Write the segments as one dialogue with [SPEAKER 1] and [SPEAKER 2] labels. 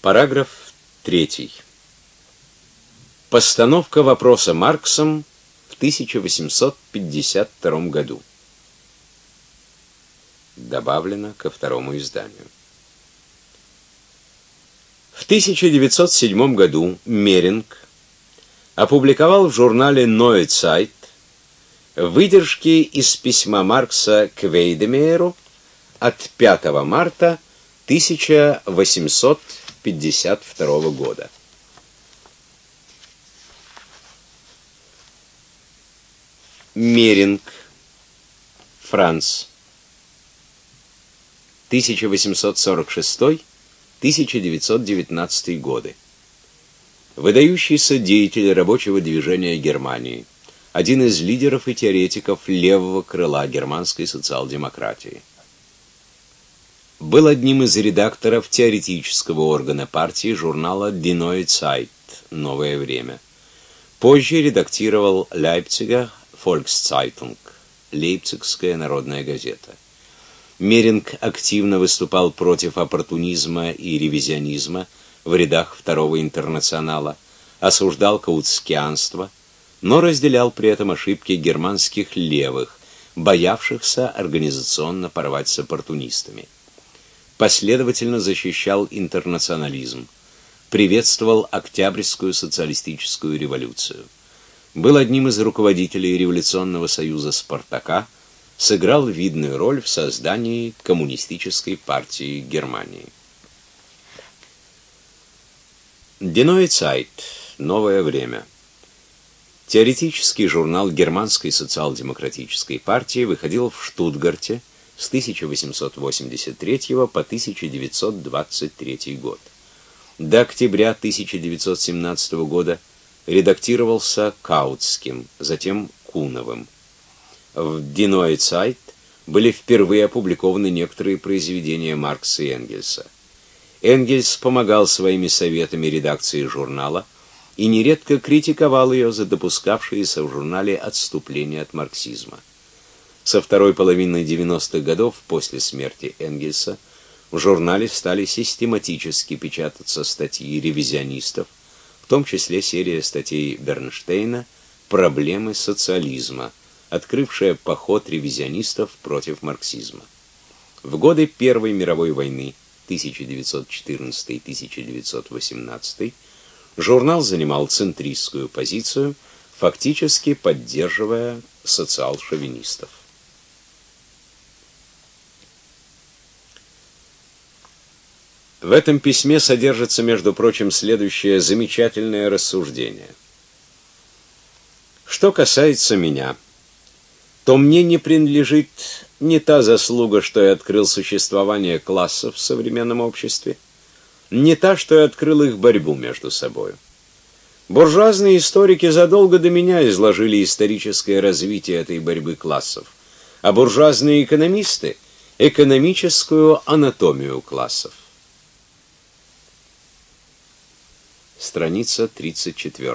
[SPEAKER 1] Параграф 3. Постановка вопроса Марксом в 1852 году. Добавлено ко второму изданию. В 1907 году Меринг опубликовал в журнале Neue Zeit выдержки из письма Маркса к Вейдемейеру от 5 марта 1852 года. Меринг, Франц, 1846-1919 годы. Выдающийся деятель рабочего движения Германии, один из лидеров и теоретиков левого крыла германской социал-демократии. Был одним из редакторов теоретического органа партии журнала Die Neue Zeit, Новое время. Позже редактировал Leipziger Volkszeitung, Лейпцигская народная газета. Меринг активно выступал против оппортунизма и ревизионизма в рядах Второго интернационала, осуждал каутскианство, но разделял при этом ошибки германских левых, боявшихся организационно порвать с оппортунистами. Последовательно защищал интернационализм, приветствовал Октябрьскую социалистическую революцию. Был одним из руководителей революционного союза «Спартака», сыграл видную роль в создании коммунистической партии Германии. Die Neue Zeit, Новое время. Теоретический журнал германской социал-демократической партии выходил в Штутгарте с 1883 по 1923 год. До октября 1917 года редактировался Каутским, затем Куновым. В Die Neue Zeit были впервые опубликованы некоторые произведения Маркса и Энгельса. Энгельс помогал своими советами редакции журнала и нередко критиковал ее за допускавшиеся в журнале отступления от марксизма. Со второй половины 90-х годов, после смерти Энгельса, в журнале стали систематически печататься статьи ревизионистов, в том числе серия статей Бернштейна «Проблемы социализма», открывшая поход ревизионистов против марксизма. В годы Первой мировой войны 1914-1918 журнал занимал центристскую позицию, фактически поддерживая социал-шовинистов. В этом письме содержится, между прочим, следующее замечательное рассуждение. Что касается меня, то мне не принадлежит не та заслуга, что я открыл существование классов в современном обществе, не та, что я открыл их борьбу между собой. Буржуазные историки задолго до меня изложили историческое развитие этой борьбы классов, а буржуазные экономисты – экономическую анатомию классов. Страница 34.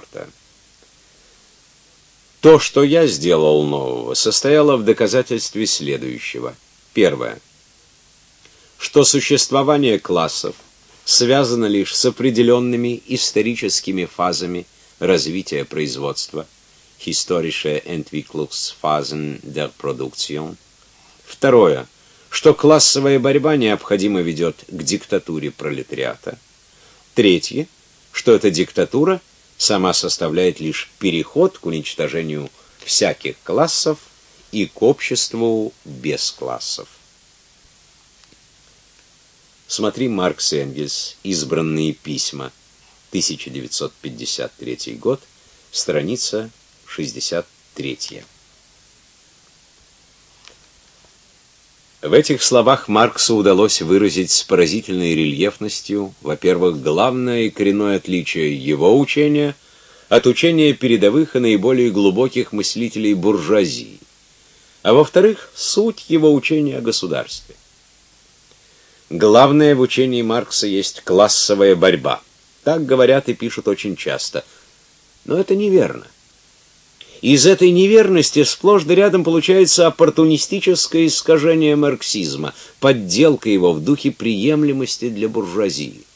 [SPEAKER 1] То, что я сделал нового, состояло в доказательстве следующего. Первое. Что существование классов связано лишь с определенными историческими фазами развития производства, historische Entwicklungsphasen der Produktion. Второе. Что классовая борьба необходимо ведет к диктатуре пролетариата. Третье. Что эта диктатура сама составляет лишь переход к уничтожению всяких классов и к обществу без классов. Смотри Маркс и Энгельс. Избранные письма. 1953 год. Страница 63. В этих словах Марксу удалось выразить с поразительной рельефностью, во-первых, главное и коренное отличие его учения от учения передовых и наиболее глубоких мыслителей буржуазии, а во-вторых, суть его учения о государстве. Главное в учении Маркса есть классовая борьба. Так говорят и пишут очень часто. Но это неверно. Из этой неверности сплошь да рядом получается оппортунистическое искажение марксизма, подделка его в духе приемлемости для буржуазии.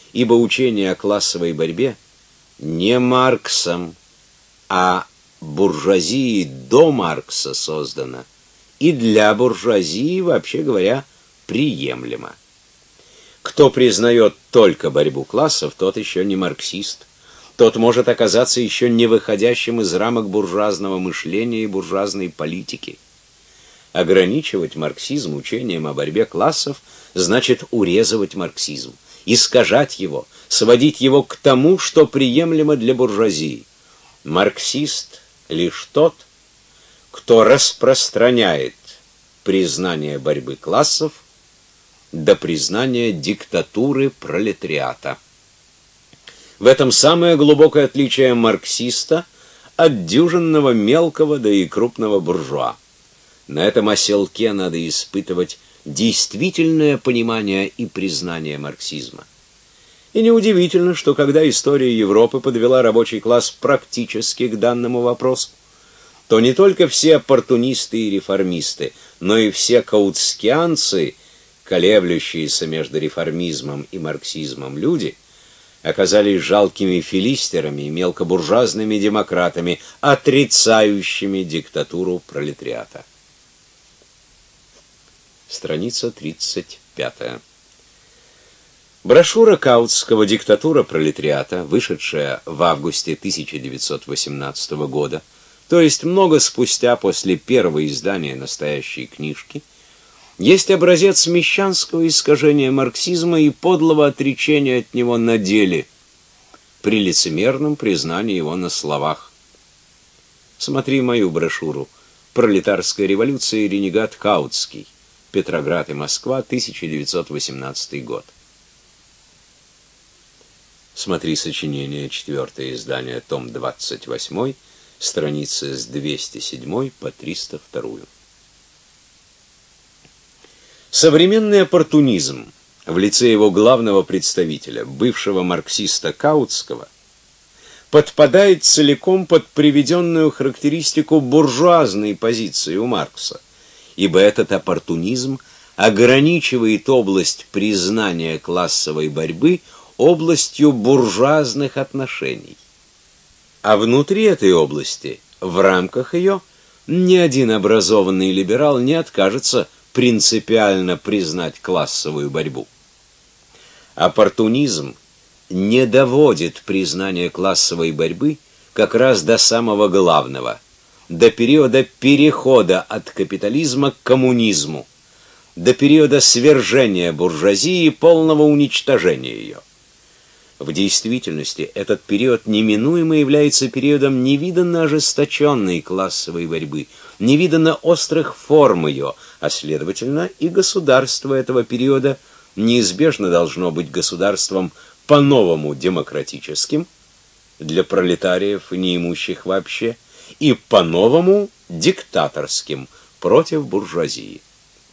[SPEAKER 1] ибо учение о классовой борьбе не Марксом, а буржуазией до Маркса создано и для буржуазии, вообще говоря, приемлемо. Кто признает только борьбу классов, тот еще не марксист. Тот может оказаться еще не выходящим из рамок буржуазного мышления и буржуазной политики. Ограничивать марксизм учением о борьбе классов значит урезывать марксизм, искажать его, сводить его к тому, что приемлемо для буржуазии. Марксист лишь тот, кто распространяет признание борьбы классов до признания диктатуры пролетариата. В этом самое глубокое отличие марксиста от дюжинного мелкого да и крупного буржуа. На этом оселке надо испытывать действительное понимание и признание марксизма. И неудивительно, что когда история Европы подвела рабочий класс практически к данному вопросу, то не только все оппортунисты и реформисты, но и все каутскианцы, колеблющиеся между реформизмом и марксизмом люди, оказались жалкими филистерами и мелкобуржуазными демократами, отрицающими диктатуру пролетариата. Страница 35. Брошюра Каутского «Диктатура пролетариата», вышедшая в августе 1918 года, то есть много спустя после первого издания настоящей книжки, есть образец мещанского искажения марксизма и подлого отречения от него на деле, при лицемерном признании его на словах. Смотри мою брошюру «Пролетарская революция и ренегат Каутский. Петроград и Москва, 1918 год». Смотри сочинение, 4-е издание, том 28, страницы с 207 по 302. Современный оппортунизм в лице его главного представителя, бывшего марксиста Каутского, подпадает целиком под приведенную характеристику буржуазной позиции у Маркса, ибо этот оппортунизм ограничивает область признания классовой борьбы областью буржуазных отношений. А внутри этой области, в рамках ее, ни один образованный либерал не откажется принципиально признать классовую борьбу. Оппортунизм не доводит признание классовой борьбы как раз до самого главного, до периода перехода от капитализма к коммунизму, до периода свержения буржуазии и полного уничтожения ее. В действительности этот период неминуемо является периодом невиданно ожесточенной классовой борьбы, невиданно острых форм ее, а следовательно и государство этого периода неизбежно должно быть государством по-новому демократическим для пролетариев и неимущих вообще, и по-новому диктаторским против буржуазии.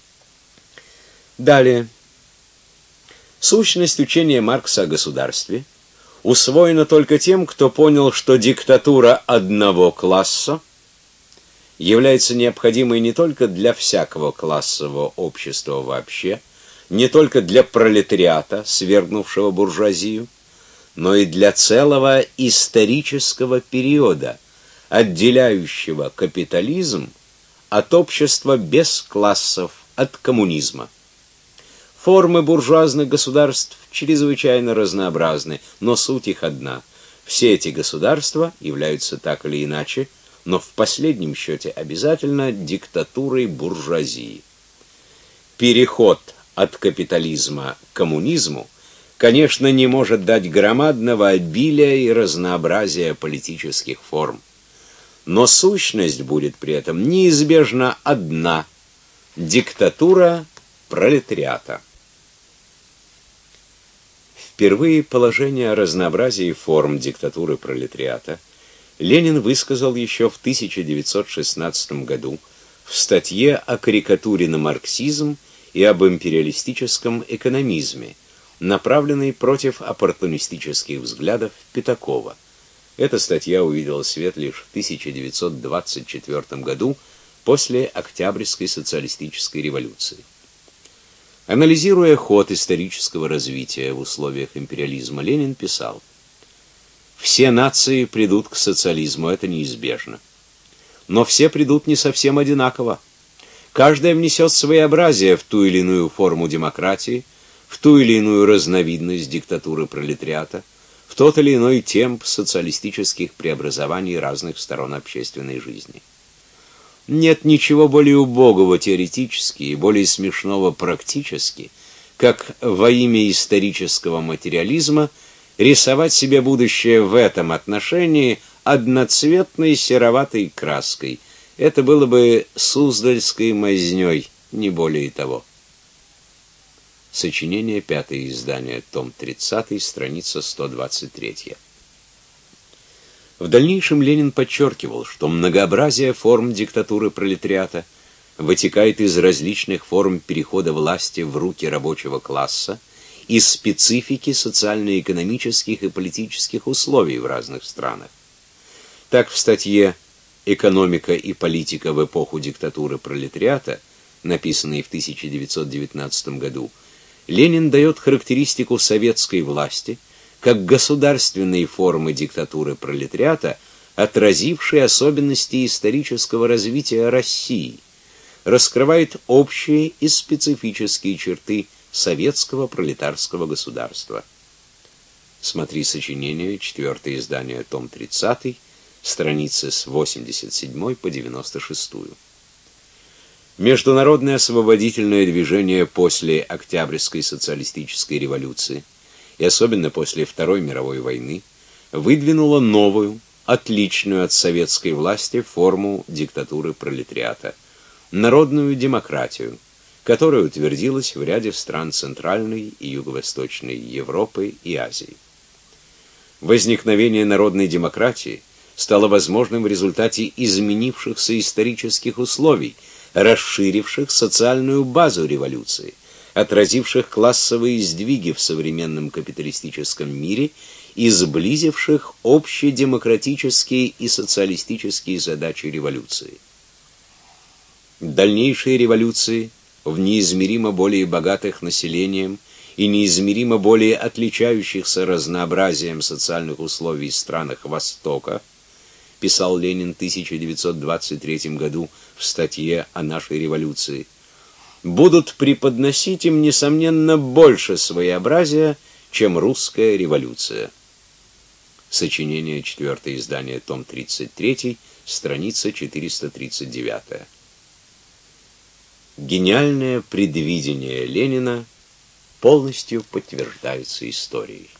[SPEAKER 1] Далее. Сущность учения Маркса о государстве усвоена только тем, кто понял, что диктатура одного класса является необходимой не только для всякого классового общества вообще, не только для пролетариата, свергнувшего буржуазию, но и для целого исторического периода, отделяющего капитализм от общества без классов, от коммунизма. Формы буржуазных государств чрезвычайно разнообразны, но суть их одна. Все эти государства являются так или иначе, но в последнем счете обязательно диктатурой буржуазии. Переход от капитализма к коммунизму, конечно, не может дать громадного обилия и разнообразия политических форм, но сущность будет при этом неизбежно одна – диктатура пролетариата. Впервые положение о разнообразии форм диктатуры пролетариата Ленин высказал еще в 1916 году в статье о карикатуре на марксизм и об империалистическом экономизме, направленной против оппортунистических взглядов Пятакова. Эта статья увидела свет лишь в 1924 году после Октябрьской социалистической революции. Анализируя ход исторического развития в условиях империализма, Ленин писал: «Все нации придут к социализму, это неизбежно. Но все придут не совсем одинаково. Каждая внесет своеобразие в ту или иную форму демократии, в ту или иную разновидность диктатуры пролетариата, в тот или иной темп социалистических преобразований разных сторон общественной жизни. Нет ничего более убогого теоретически и более смешного практически, как во имя исторического материализма рисовать себе будущее в этом отношении одноцветной сероватой краской. Это было бы суздальской мазнёй, не более того». Сочинение, 5-е издание, том 30, страница 123. В дальнейшем Ленин подчеркивал, что многообразие форм диктатуры пролетариата вытекает из различных форм перехода власти в руки рабочего класса и специфики социально-экономических и политических условий в разных странах. Так, в статье «Экономика и политика в эпоху диктатуры пролетариата», написанной в 1919 году, Ленин дает характеристику советской власти как государственной формы диктатуры пролетариата, отразившей особенности исторического развития России, раскрывает общие и специфические черты советского пролетарского государства. Смотри сочинение, 4-е издание, том 30, страницы с 87 по 96. Международное освободительное движение после Октябрьской социалистической революции и особенно после Второй мировой войны выдвинуло новую, отличную от советской власти форму диктатуры пролетариата – народную демократию, которая утвердилась в ряде стран Центральной и Юго-Восточной Европы и Азии. Возникновение народной демократии стало возможным в результате изменившихся исторических условий, расширивших социальную базу революции, отразивших классовые сдвиги в современном капиталистическом мире и сблизивших общедемократические и социалистические задачи революции. Дальнейшие революции в неизмеримо более богатых населением и неизмеримо более отличающихся разнообразием социальных условий странах Востока, писал Ленин в 1923 году в статье о нашей революции, будут преподносить им, несомненно, больше своеобразия, чем русская революция. Сочинение, 4-е издание, том 33, страница 439. Гениальное предвидение Ленина полностью подтверждается историей.